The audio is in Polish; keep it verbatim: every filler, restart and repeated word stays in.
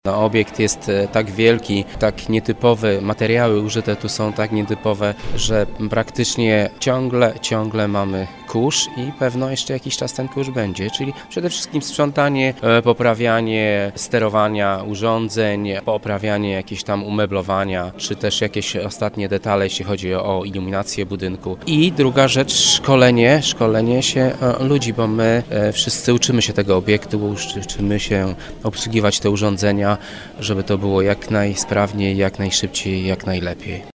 No, obiekt jest e, tak wielki, tak nietypowy, materiały użyte tu są tak nietypowe, że praktycznie ciągle, ciągle mamy kurz i pewno jeszcze jakiś czas ten kurz będzie, czyli przede wszystkim sprzątanie, e, poprawianie sterowania urządzeń, poprawianie jakieś tam umeblowania, czy też jakieś ostatnie detale, jeśli chodzi o iluminację budynku. I druga rzecz, szkolenie, szkolenie się e, ludzi, bo my e, wszyscy uczymy się tego obiektu, uczymy się obsługiwać te urządzenia, żeby to było jak najsprawniej, jak najszybciej, jak najlepiej.